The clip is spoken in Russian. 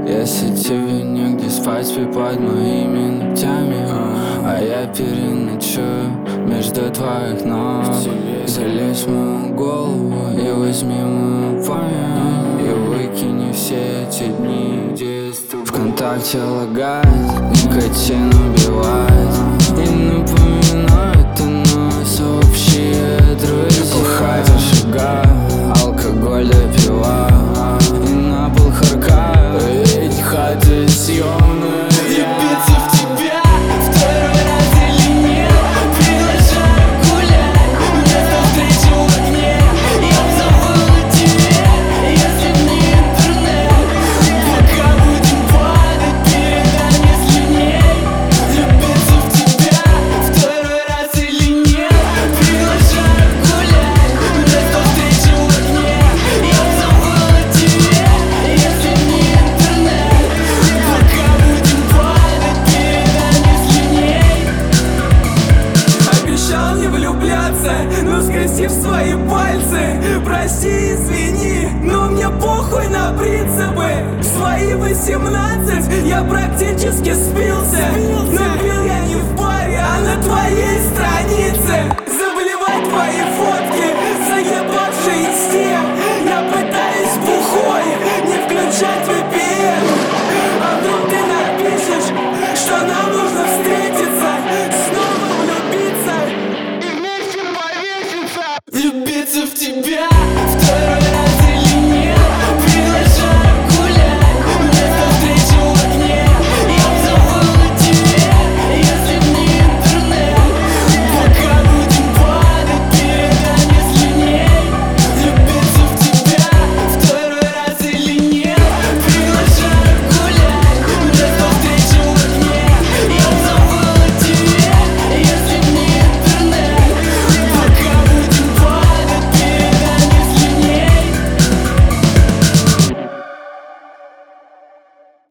Если тебе негде спать, спи под моими ногтями, а я переночую между твоих ног. Залезь в мою голову и возьми мою память, и выкини все эти дни, где есть ты. ВКонтакте лагает, никотин убивает и напоминает о нас общие друзья. Бухать зажигаю, алкоголь допиваю и на пол харкаю, ведь хата съемная. Влюбиться в тебя второй раз или нет? Приглашаю гулять, место встречи в окне. Я забыл о тебе, если б не интернет. Пока будем падать, передай мне слюней. Влюбиться в тебя второй раз или нет? Приглашаю гулять, место встречи в окне. Я забыл о тебе, если б не интернет. Пока будем падать, передай мне слюней. Обещал не влюбляться, но скрестив свои пальцы. Прости, извини, но мне похуй на принципы. В свои 18 я практически спился. Но пил я не в баре, а на твоей странице. Заблевать твои фотки